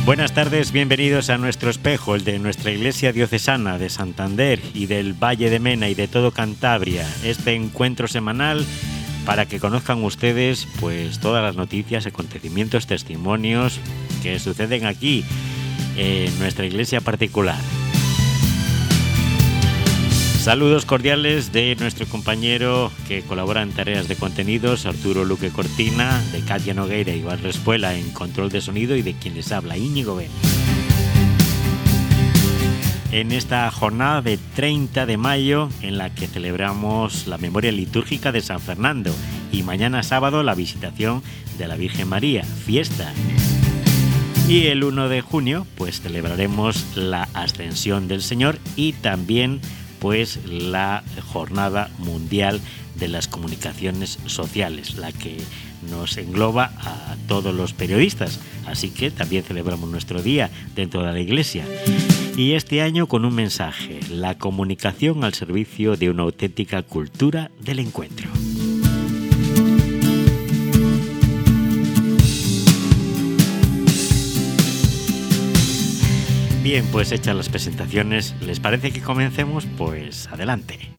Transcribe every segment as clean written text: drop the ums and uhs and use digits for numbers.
Buenas tardes, bienvenidos a nuestro espejo, el de nuestra Iglesia Diocesana de Santander y del Valle de Mena y de todo Cantabria. Este encuentro semanal para que conozcan ustedes pues todas las noticias, acontecimientos, testimonios que suceden aquí en nuestra iglesia particular. Saludos cordiales de nuestro compañero que colabora en tareas de contenidos, Arturo Luque Cortina, de Katia Nogueira y Iván Respuela en control de sonido y de quien les habla, Íñigo Ben. En esta jornada de 30 de mayo en la que celebramos la memoria litúrgica de San Fernando y mañana sábado la visitación de la Virgen María, fiesta. Y el 1 de junio pues celebraremos la Ascensión del Señor y también pues la Jornada Mundial de las Comunicaciones Sociales, la que nos engloba a todos los periodistas, así que también celebramos nuestro día dentro de la Iglesia. Y este año con un mensaje: la comunicación al servicio de una auténtica cultura del encuentro. Bien, pues hechas las presentaciones, ¿les parece que comencemos? Pues adelante.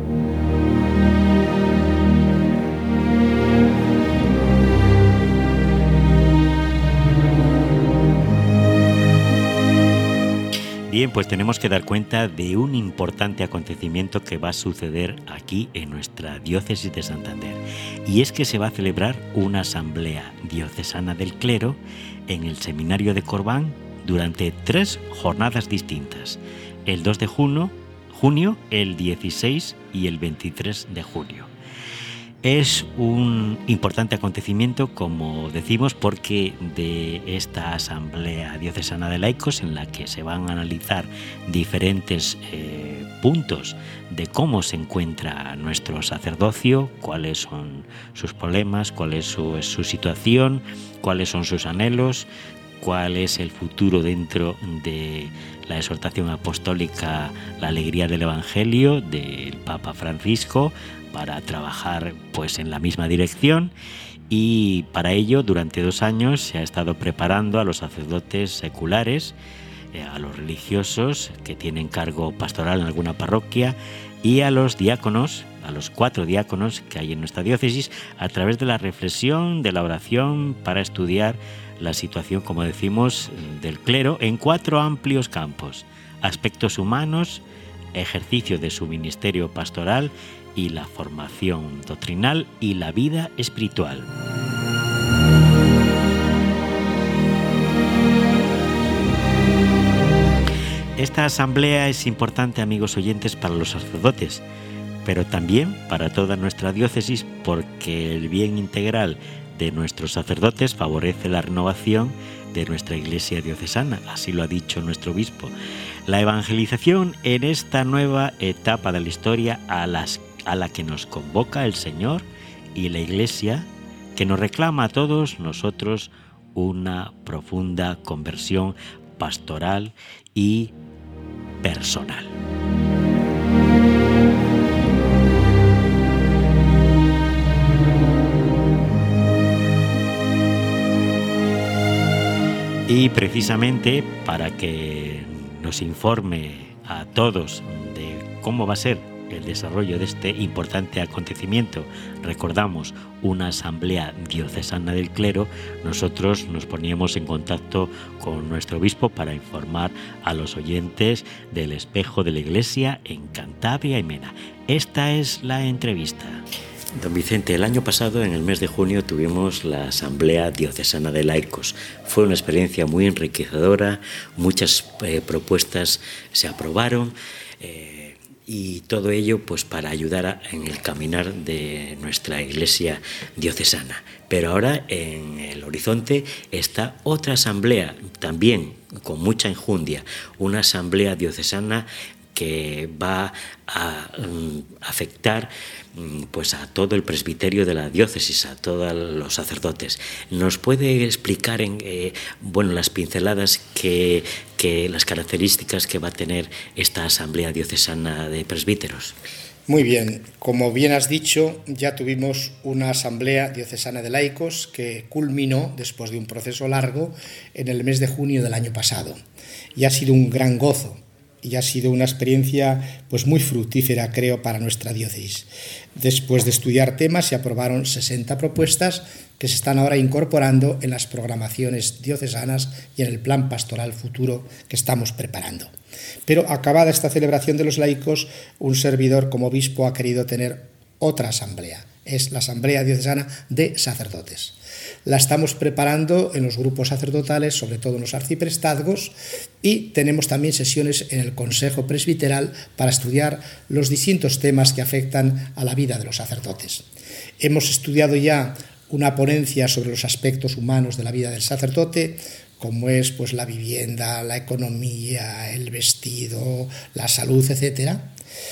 Bien, pues tenemos que dar cuenta de un importante acontecimiento que va a suceder aquí en nuestra diócesis de Santander. Y es que se va a celebrar una asamblea diocesana del clero en el seminario de Corbán durante 3 jornadas distintas, el 2 de junio, el 16 y el 23 de junio. Es un importante acontecimiento, como decimos, porque de esta Asamblea Diocesana de Laicos, en la que se van a analizar diferentes puntos de cómo se encuentra nuestro sacerdocio, cuáles son sus problemas, cuál es su situación, cuáles son sus anhelos, cuál es el futuro dentro de la exhortación apostólica, la alegría del Evangelio del Papa Francisco, para trabajar pues en la misma dirección. Y para ello durante 2 años se ha estado preparando a los sacerdotes seculares, a los religiosos que tienen cargo pastoral en alguna parroquia y a los diáconos, a los 4 diáconos que hay en nuestra diócesis, a través de la reflexión, de la oración, para estudiar la situación, como decimos, del clero en 4 amplios campos: aspectos humanos, ejercicio de su ministerio pastoral y la formación doctrinal y la vida espiritual. Esta asamblea es importante, amigos oyentes, para los sacerdotes, pero también para toda nuestra diócesis, porque el bien integral de nuestros sacerdotes favorece la renovación de nuestra Iglesia diocesana, así lo ha dicho nuestro obispo. La evangelización en esta nueva etapa de la historia a la que nos convoca el Señor y la Iglesia, que nos reclama a todos nosotros una profunda conversión pastoral y personal. Y precisamente para que nos informe a todos de cómo va a ser el desarrollo de este importante acontecimiento, recordamos, una asamblea diocesana del clero, nosotros nos poníamos en contacto con nuestro obispo para informar a los oyentes del espejo de la Iglesia en Cantabria y Mena. Esta es la entrevista. Don Vicente, el año pasado, en el mes de junio, tuvimos la Asamblea Diocesana de Laicos. Fue una experiencia muy enriquecedora, muchas propuestas se aprobaron, y todo ello pues para ayudar en el caminar de nuestra Iglesia diocesana. Pero ahora en el horizonte está otra asamblea, también con mucha enjundia, una asamblea diocesana que va a afectar pues a todo el presbiterio de la diócesis, a todos los sacerdotes. ¿Nos puede explicar las pinceladas que las características que va a tener esta asamblea diocesana de presbíteros? Muy bien, como bien has dicho, ya tuvimos una asamblea diocesana de laicos que culminó después de un proceso largo en el mes de junio del año pasado. Y ha sido un gran gozo y ha sido una experiencia pues muy fructífera, creo, para nuestra diócesis. Después de estudiar temas se aprobaron 60 propuestas que se están ahora incorporando en las programaciones diocesanas y en el plan pastoral futuro que estamos preparando. Pero acabada esta celebración de los laicos, un servidor como obispo ha querido tener otra asamblea. Es la Asamblea Diocesana de Sacerdotes. La estamos preparando en los grupos sacerdotales, sobre todo en los arciprestazgos, y tenemos también sesiones en el Consejo Presbiteral para estudiar los distintos temas que afectan a la vida de los sacerdotes. Hemos estudiado ya una ponencia sobre los aspectos humanos de la vida del sacerdote, como es pues la vivienda, la economía, el vestido, la salud, etcétera,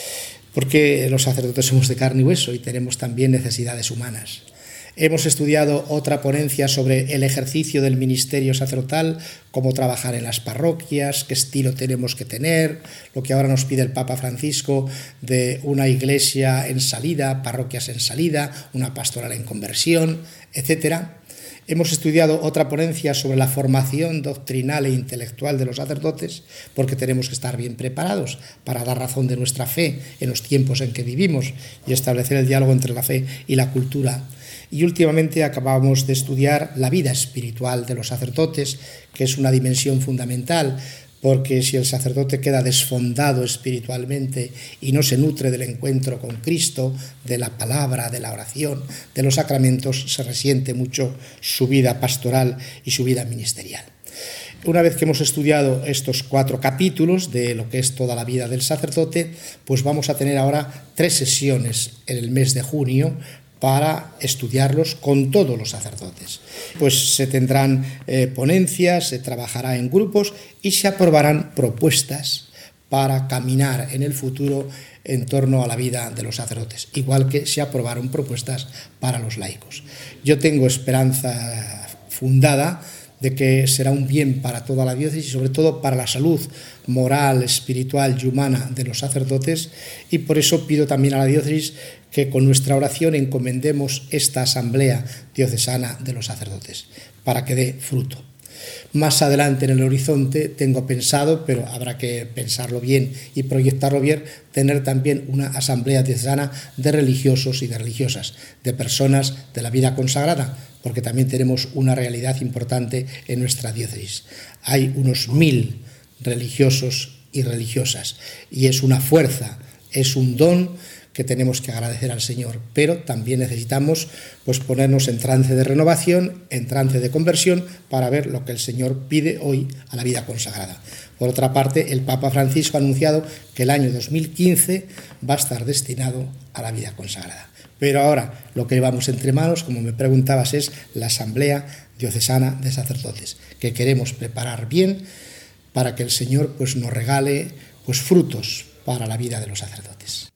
porque los sacerdotes somos de carne y hueso y tenemos también necesidades humanas. Hemos estudiado otra ponencia sobre el ejercicio del ministerio sacerdotal, cómo trabajar en las parroquias, qué estilo tenemos que tener, lo que ahora nos pide el Papa Francisco de una iglesia en salida, parroquias en salida, una pastoral en conversión, etcétera. Hemos estudiado otra ponencia sobre la formación doctrinal e intelectual de los sacerdotes, porque tenemos que estar bien preparados para dar razón de nuestra fe en los tiempos en que vivimos y establecer el diálogo entre la fe y la cultura. Y últimamente acabamos de estudiar la vida espiritual de los sacerdotes, que es una dimensión fundamental, porque si el sacerdote queda desfondado espiritualmente y no se nutre del encuentro con Cristo, de la palabra, de la oración, de los sacramentos, se resiente mucho su vida pastoral y su vida ministerial. Una vez que hemos estudiado estos 4 capítulos de lo que es toda la vida del sacerdote, pues vamos a tener ahora 3 sesiones en el mes de junio para estudiarlos con todos los sacerdotes. Pues se tendrán ponencias, se trabajará en grupos y se aprobarán propuestas para caminar en el futuro en torno a la vida de los sacerdotes, igual que se aprobaron propuestas para los laicos. Yo tengo esperanza fundada de que será un bien para toda la diócesis y sobre todo para la salud moral, espiritual y humana de los sacerdotes, y por eso pido también a la diócesis que con nuestra oración encomendemos esta asamblea diocesana de los sacerdotes para que dé fruto. Más adelante en el horizonte tengo pensado, pero habrá que pensarlo bien y proyectarlo bien, tener también una asamblea diocesana de religiosos y de religiosas, de personas de la vida consagrada, porque también tenemos una realidad importante en nuestra diócesis. Hay unos 1000 religiosos y religiosas y es una fuerza, es un don que tenemos que agradecer al Señor, pero también necesitamos pues ponernos en trance de renovación, en trance de conversión, para ver lo que el Señor pide hoy a la vida consagrada. Por otra parte, el Papa Francisco ha anunciado que el año 2015 va a estar destinado a la vida consagrada. Pero ahora lo que llevamos entre manos, como me preguntabas, es la Asamblea Diocesana de Sacerdotes, que queremos preparar bien para que el Señor pues nos regale pues frutos para la vida de los sacerdotes.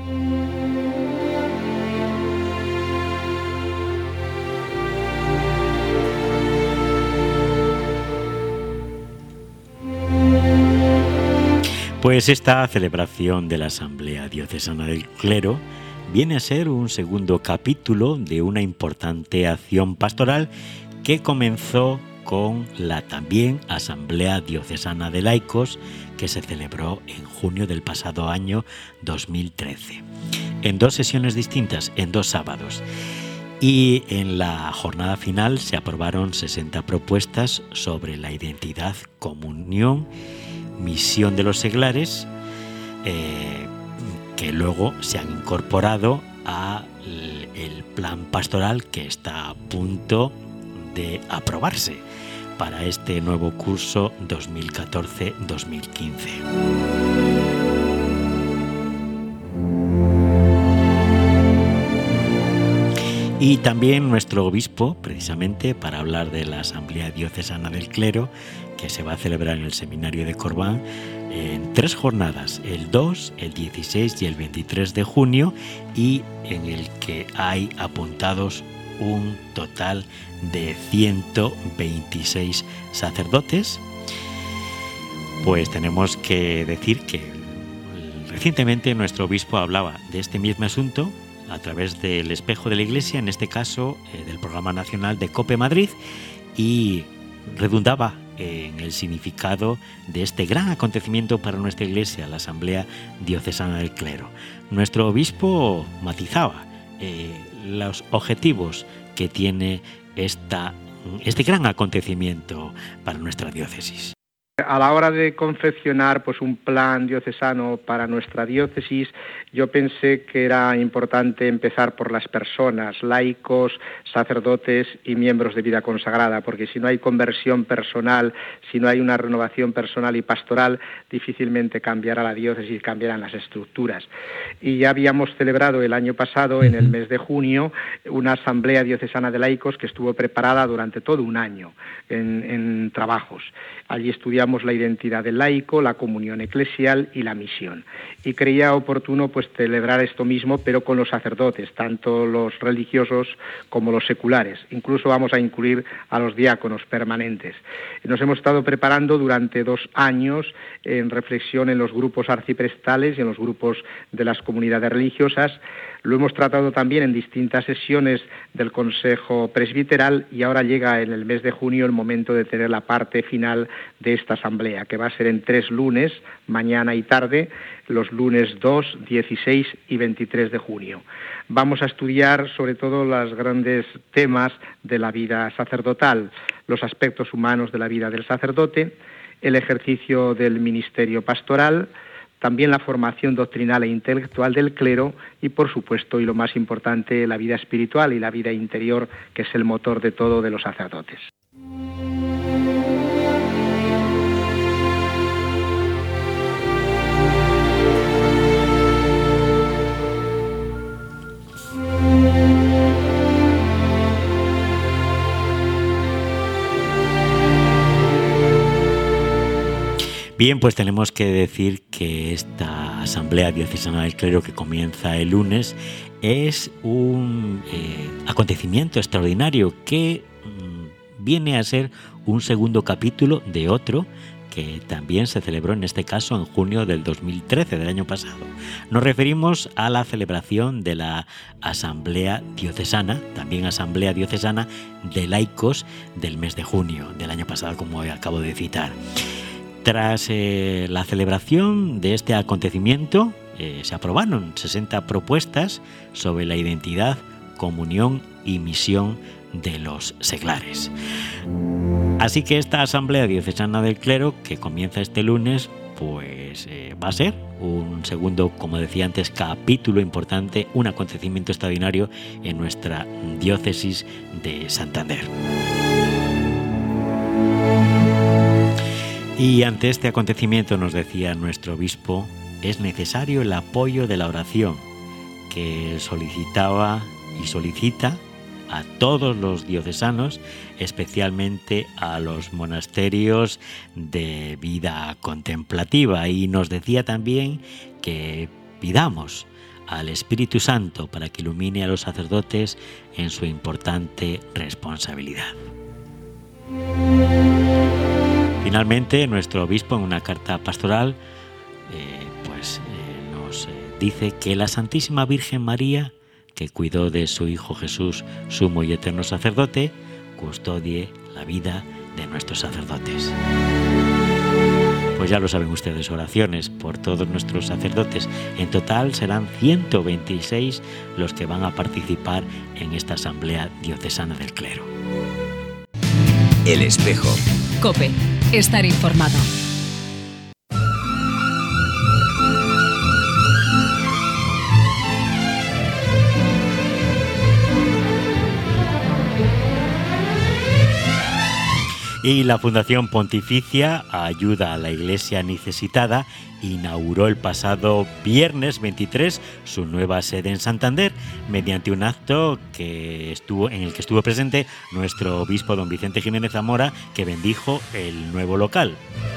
Pues esta celebración de la Asamblea Diocesana del Clero viene a ser un segundo capítulo de una importante acción pastoral que comenzó con la también Asamblea Diocesana de Laicos que se celebró en junio del pasado año 2013, en 2 sesiones distintas, en 2 sábados. Y en la jornada final se aprobaron 60 propuestas sobre la identidad, comunión, misión de los seglares, que luego se han incorporado al plan pastoral que está a punto de aprobarse para este nuevo curso 2014-2015. Y también nuestro obispo, precisamente para hablar de la Asamblea Diocesana del Clero, que se va a celebrar en el Seminario de Corbán en 3 jornadas, el 2, el 16 y el 23 de junio, y en el que hay apuntados un total de 126 sacerdotes. Pues tenemos que decir que el Recientemente nuestro obispo hablaba de este mismo asunto a través del Espejo de la Iglesia, en este caso del Programa Nacional de COPE Madrid, y redundaba en el significado de este gran acontecimiento para nuestra Iglesia, la Asamblea Diocesana del Clero. Nuestro obispo matizaba los objetivos que tiene este gran acontecimiento para nuestra diócesis. A la hora de confeccionar un plan diocesano para nuestra diócesis, yo pensé que era importante empezar por las personas, laicos, sacerdotes y miembros de vida consagrada, porque si no hay conversión personal, si no hay una renovación personal y pastoral, difícilmente cambiará la diócesis, cambiarán las estructuras. Y ya habíamos celebrado el año pasado, en el mes de junio, una asamblea diocesana de laicos que estuvo preparada durante todo un año en trabajos. Allí estudiamos la identidad del laico, la comunión eclesial y la misión. Y creía oportuno celebrar esto mismo, pero con los sacerdotes, tanto los religiosos como los seculares. Incluso vamos a incluir a los diáconos permanentes. Nos hemos estado preparando durante 2 años en reflexión en los grupos arciprestales y en los grupos de las comunidades religiosas. Lo hemos tratado también en distintas sesiones del Consejo Presbiteral y ahora llega en el mes de junio el momento de tener la parte final de esta asamblea, que va a ser en 3 lunes, mañana y tarde, los lunes 2, 16 y 23 de junio. Vamos a estudiar sobre todo los grandes temas de la vida sacerdotal, los aspectos humanos de la vida del sacerdote, el ejercicio del ministerio pastoral, también la formación doctrinal e intelectual del clero y, por supuesto, y lo más importante, la vida espiritual y la vida interior, que es el motor de todo de los sacerdotes. Bien, pues tenemos que decir que esta Asamblea Diocesana del Clero, que comienza el lunes, es un acontecimiento extraordinario que viene a ser un segundo capítulo de otro que también se celebró en este caso en junio del 2013, del año pasado. Nos referimos a la celebración de la Asamblea Diocesana, también Asamblea Diocesana de Laicos del mes de junio del año pasado, como acabo de citar. Tras la celebración de este acontecimiento, se aprobaron 60 propuestas sobre la identidad, comunión y misión de los seglares. Así que esta Asamblea Diocesana del Clero, que comienza este lunes, pues va a ser un segundo, como decía antes, capítulo importante, un acontecimiento extraordinario en nuestra diócesis de Santander. Y ante este acontecimiento, nos decía nuestro obispo, es necesario el apoyo de la oración, que solicitaba y solicita a todos los diocesanos, especialmente a los monasterios de vida contemplativa. Y nos decía también que pidamos al Espíritu Santo para que ilumine a los sacerdotes en su importante responsabilidad. Finalmente, nuestro obispo, en una carta pastoral, nos dice que la Santísima Virgen María, que cuidó de su Hijo Jesús, sumo y eterno sacerdote, custodie la vida de nuestros sacerdotes. Pues ya lo saben ustedes, oraciones por todos nuestros sacerdotes. En total serán 126 los que van a participar en esta Asamblea Diocesana del Clero. El Espejo. COPE. Estar informado. Y la Fundación Pontificia Ayuda a la Iglesia Necesitada inauguró el pasado viernes 23 su nueva sede en Santander, mediante un acto en el que estuvo presente nuestro obispo don Vicente Jiménez Zamora, que bendijo el nuevo local.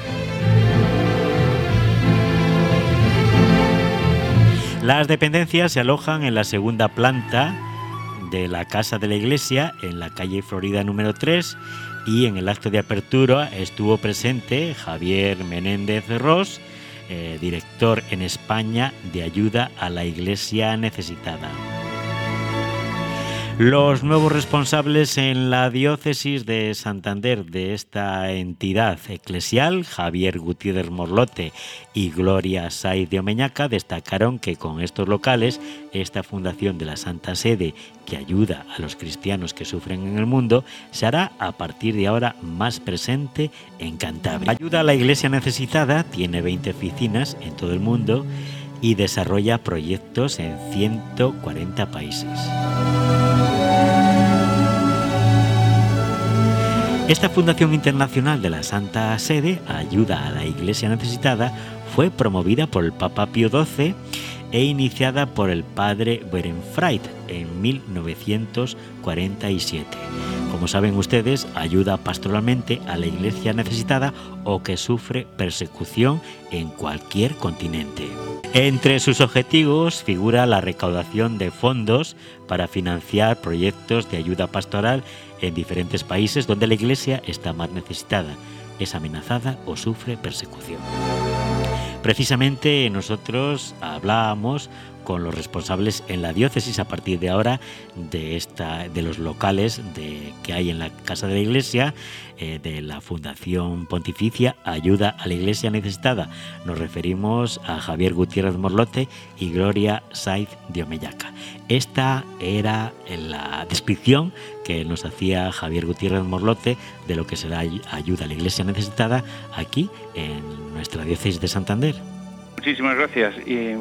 Las dependencias se alojan en la segunda planta de la Casa de la Iglesia, en la calle Florida número 3, y en el acto de apertura estuvo presente Javier Menéndez Ros, director en España de ayuda a la Iglesia necesitada. Los nuevos responsables en la diócesis de Santander de esta entidad eclesial, Javier Gutiérrez Morlote y Gloria Saiz de Omeñaca, destacaron que con estos locales, esta fundación de la Santa Sede que ayuda a los cristianos que sufren en el mundo, se hará a partir de ahora más presente en Cantabria. Ayuda a la Iglesia necesitada tiene 20 oficinas en todo el mundo y desarrolla proyectos en 140 países. Esta Fundación Internacional de la Santa Sede, Ayuda a la Iglesia Necesitada, fue promovida por el Papa Pío XII e iniciada por el padre Berenfried en 1947. Como saben ustedes, ayuda pastoralmente a la Iglesia necesitada o que sufre persecución en cualquier continente. Entre sus objetivos figura la recaudación de fondos para financiar proyectos de ayuda pastoral en diferentes países donde la Iglesia está más necesitada, es amenazada o sufre persecución. Precisamente nosotros hablábamos con los responsables en la diócesis a partir de ahora de los locales que hay en la Casa de la Iglesia, de la Fundación Pontificia Ayuda a la Iglesia Necesitada. Nos referimos a Javier Gutiérrez Morlote y Gloria Saiz de Omeñaca. Esta era la descripción que nos hacía Javier Gutiérrez Morlote de lo que será Ayuda a la Iglesia Necesitada aquí en nuestra diócesis de Santander. Muchísimas gracias.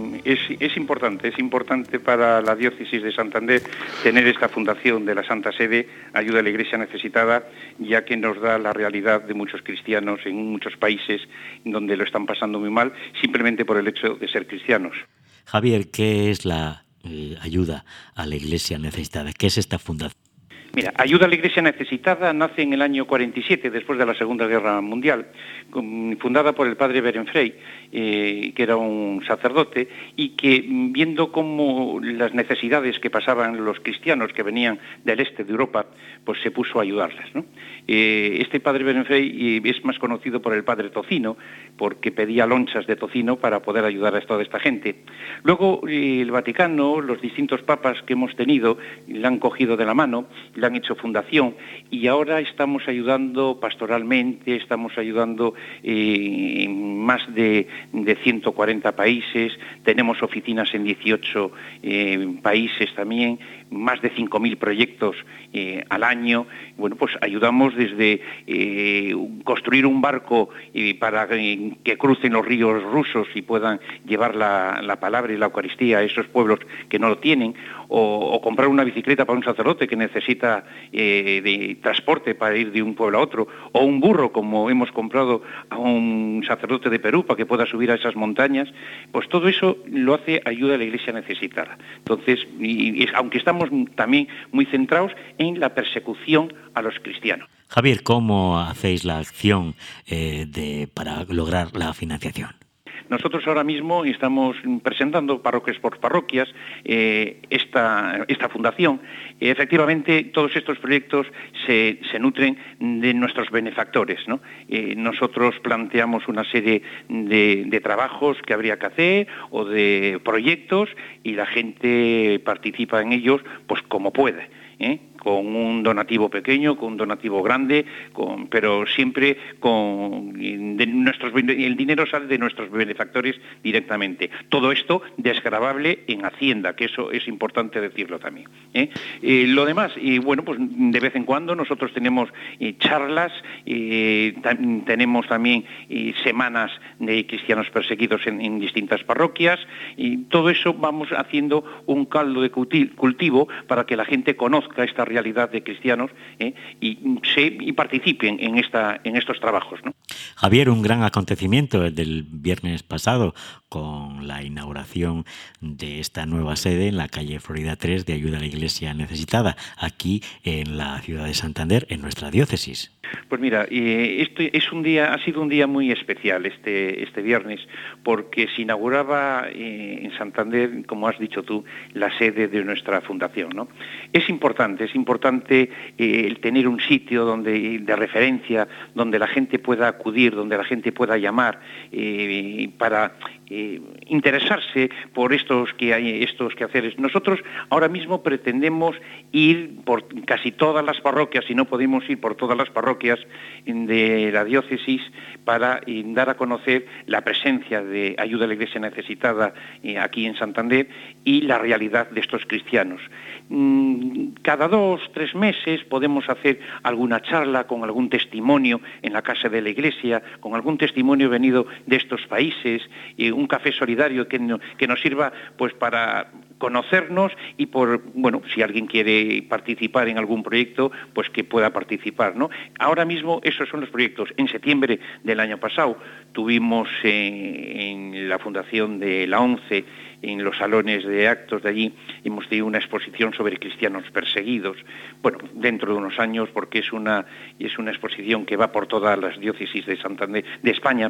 Es importante para la diócesis de Santander tener esta fundación de la Santa Sede, Ayuda a la Iglesia Necesitada, ya que nos da la realidad de muchos cristianos en muchos países donde lo están pasando muy mal, simplemente por el hecho de ser cristianos. Javier, ¿qué es la Ayuda a la Iglesia Necesitada? ¿Qué es esta fundación? Mira, Ayuda a la Iglesia Necesitada nace en el año 47, después de la Segunda Guerra Mundial, fundada por el padre Berenfried, que era un sacerdote, y que viendo cómo las necesidades que pasaban los cristianos que venían del este de Europa, pues se puso a ayudarles, ¿no? Este padre Berenfried es más conocido por el padre Tocino, porque pedía lonchas de tocino para poder ayudar a toda esta gente. Luego el Vaticano, los distintos papas que hemos tenido, le han cogido de la mano, le han hecho fundación, y ahora estamos ayudando pastoralmente, estamos ayudando en más de 140 países, tenemos oficinas en 18 países también, más de 5.000 proyectos al año. Bueno, pues ayudamos desde construir un barco para que crucen los ríos rusos y puedan llevar la palabra y la Eucaristía a esos pueblos que no lo tienen, o comprar una bicicleta para un sacerdote que necesita de transporte para ir de un pueblo a otro, o un burro como hemos comprado a un sacerdote de Perú para que pueda subir a esas montañas. Pues todo eso lo hace Ayuda a la Iglesia Necesitada. Entonces, aunque estamos también muy centrados en la persecución a los cristianos. Javier, ¿cómo hacéis la acción para lograr la financiación? Nosotros ahora mismo estamos presentando parroquias por parroquias esta fundación. Efectivamente, todos estos proyectos se nutren de nuestros benefactores, ¿no? Nosotros planteamos una serie de trabajos que habría que hacer o de proyectos y la gente participa en ellos pues como puede, con un donativo pequeño, con un donativo grande, pero siempre el dinero sale de nuestros benefactores directamente. Todo esto desgravable en Hacienda, que eso es importante decirlo también. Lo demás, bueno, pues de vez en cuando nosotros tenemos charlas, tenemos también semanas de cristianos perseguidos en distintas parroquias, y todo eso vamos haciendo un caldo de cultivo para que la gente conozca esta realidad de cristianos y participen en estos trabajos, ¿no? Javier, un gran acontecimiento el del viernes pasado con la inauguración de esta nueva sede en la calle Florida 3 de Ayuda a la Iglesia Necesitada, aquí en la ciudad de Santander, en nuestra diócesis. Pues mira, ha sido un día muy especial este viernes, porque se inauguraba en Santander, como has dicho tú, la sede de nuestra fundación, ¿no? Es importante importante el tener un sitio de referencia, donde la gente pueda acudir, donde la gente pueda llamar para interesarse por estos quehaceres. Nosotros ahora mismo pretendemos ir por casi todas las parroquias, si no podemos ir por todas las parroquias de la diócesis, para dar a conocer la presencia de ayuda a la Iglesia necesitada aquí en Santander y la realidad de estos cristianos. Cada 2-3 meses podemos hacer alguna charla con algún testimonio en la casa de la Iglesia, con algún testimonio venido de estos países, un café solidario que nos sirva pues para conocernos y si alguien quiere participar en algún proyecto, pues que pueda participar, ¿no? Ahora mismo esos son los proyectos. En septiembre del año pasado tuvimos en la Fundación de la ONCE, en los salones de actos de allí, hemos tenido una exposición sobre cristianos perseguidos. Bueno, dentro de unos años, porque es una exposición que va por todas las diócesis de Santander, de España,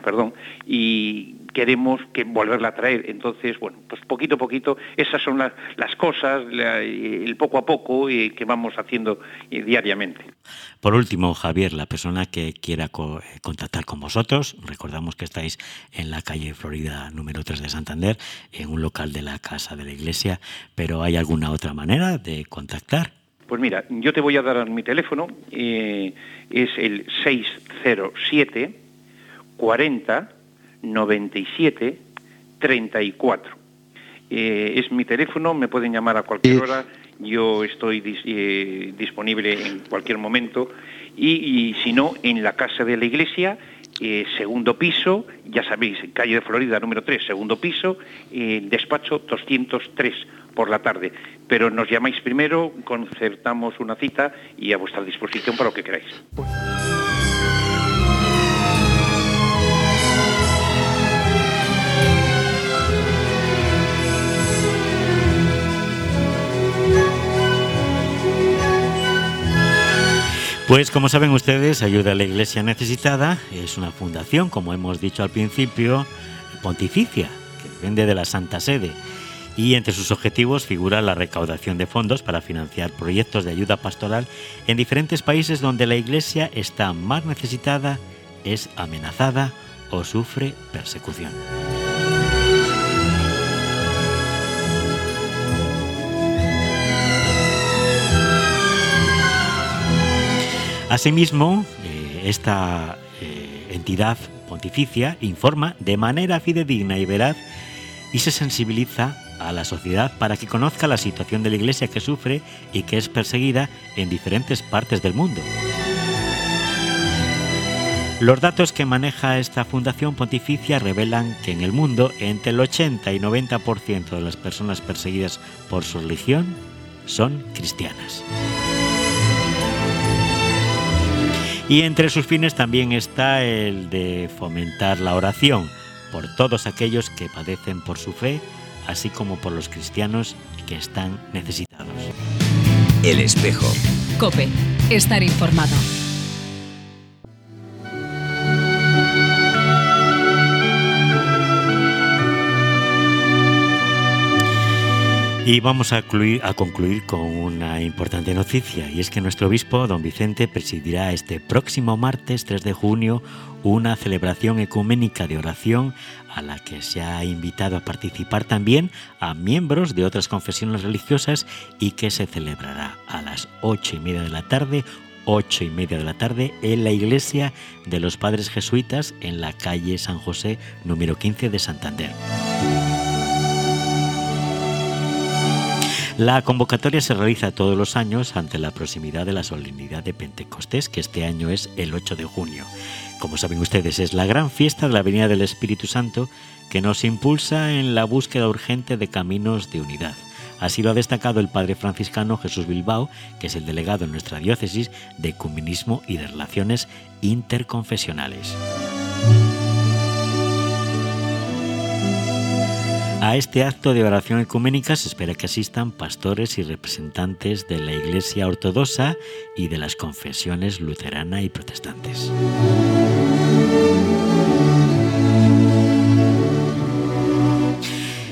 y queremos volverla a traer. Entonces, pues poquito a poquito, esas son las cosas, el poco a poco que vamos haciendo diariamente. Por último, Javier, la persona que quiera contactar con vosotros, recordamos que estáis en la calle Florida número 3 de Santander, en un local de la Casa de la Iglesia, pero ¿hay alguna otra manera de contactar? Pues mira, yo te voy a dar mi teléfono, es el 607 40 97 34. Es mi teléfono, me pueden llamar a cualquier hora, yo estoy disponible en cualquier momento, y si no, en la Casa de la Iglesia, segundo piso, ya sabéis, calle de Florida número 3, segundo piso, despacho 203 por la tarde. Pero nos llamáis primero, concertamos una cita y a vuestra disposición para lo que queráis. Pues como saben ustedes, Ayuda a la Iglesia Necesitada es una fundación, como hemos dicho al principio, pontificia, que depende de la Santa Sede. Y entre sus objetivos figura la recaudación de fondos para financiar proyectos de ayuda pastoral en diferentes países donde la Iglesia está más necesitada, es amenazada o sufre persecución. Asimismo, esta entidad pontificia informa de manera fidedigna y veraz y se sensibiliza a la sociedad para que conozca la situación de la Iglesia que sufre y que es perseguida en diferentes partes del mundo. Los datos que maneja esta fundación pontificia revelan que en el mundo entre el 80 y 90% de las personas perseguidas por su religión son cristianas. Y entre sus fines también está el de fomentar la oración por todos aquellos que padecen por su fe, así como por los cristianos que están necesitados. El Espejo. COPE. Estar informado. Y vamos a concluir con una importante noticia, y es que nuestro obispo, don Vicente, presidirá este próximo martes 3 de junio una celebración ecuménica de oración a la que se ha invitado a participar también a miembros de otras confesiones religiosas y que se celebrará a las 8:30 de la tarde, 8:30 de la tarde, en la iglesia de los Padres Jesuitas en la calle San José número 15 de Santander. La convocatoria se realiza todos los años ante la proximidad de la solemnidad de Pentecostés, que este año es el 8 de junio. Como saben ustedes, es la gran fiesta de la venida del Espíritu Santo que nos impulsa en la búsqueda urgente de caminos de unidad. Así lo ha destacado el padre franciscano Jesús Bilbao, que es el delegado en nuestra diócesis de Ecumenismo y de Relaciones Interconfesionales. A este acto de oración ecuménica se espera que asistan pastores y representantes de la Iglesia Ortodoxa y de las confesiones luterana y protestantes.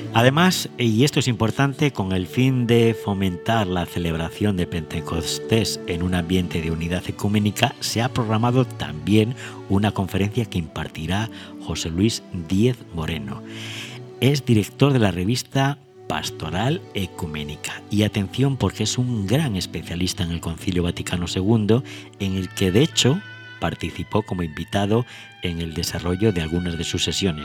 Además, y esto es importante, con el fin de fomentar la celebración de Pentecostés en un ambiente de unidad ecuménica, se ha programado también una conferencia que impartirá José Luis Díez Moreno. Es director de la revista Pastoral Ecuménica. Y atención, porque es un gran especialista en el Concilio Vaticano II, en el que de hecho participó como invitado en el desarrollo de algunas de sus sesiones.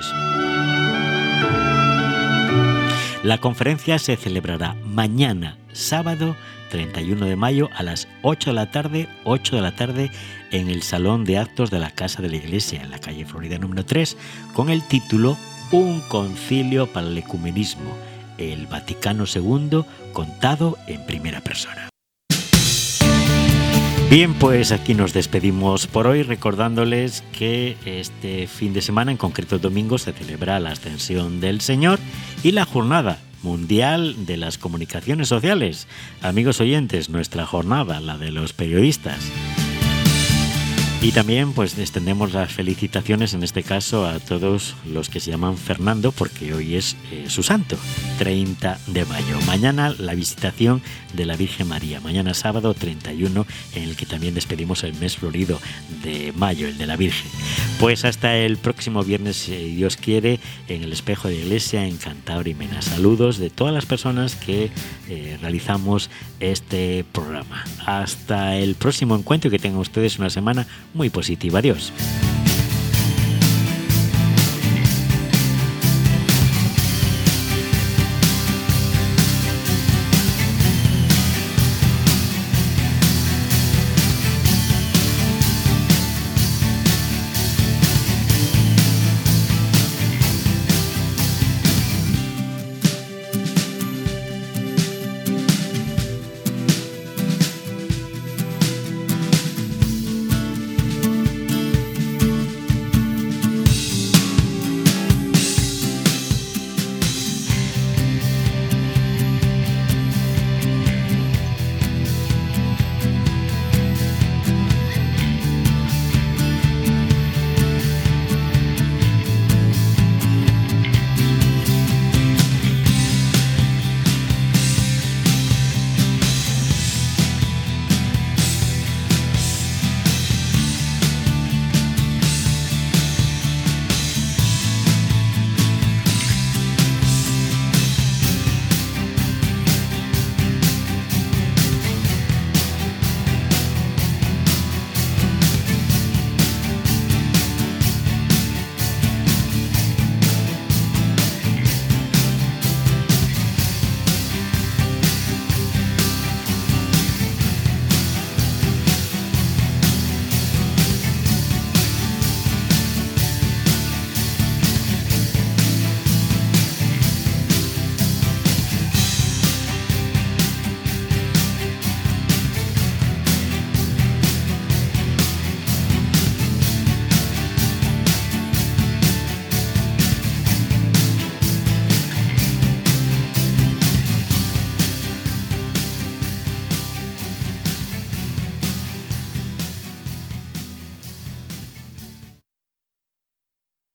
La conferencia se celebrará mañana, sábado 31 de mayo, a las 8 de la tarde, en el Salón de Actos de la Casa de la Iglesia, en la calle Florida número 3, con el título Un concilio para el ecumenismo, el Vaticano II contado en primera persona. Bien, pues aquí nos despedimos por hoy, recordándoles que este fin de semana, en concreto domingo, se celebra la Ascensión del Señor y la Jornada Mundial de las Comunicaciones Sociales. Amigos oyentes, nuestra jornada, la de los periodistas. Y también pues extendemos las felicitaciones en este caso a todos los que se llaman Fernando, porque hoy es su santo, 30 de mayo. Mañana la visitación de la Virgen María, mañana sábado 31, en el que también despedimos el mes florido de mayo, el de la Virgen. Pues hasta el próximo viernes, si Dios quiere, en el Espejo de Iglesia en Cantabria y Mena. Saludos de todas las personas que realizamos este programa. Hasta el próximo encuentro y que tengan ustedes una semana muy positiva. Adiós.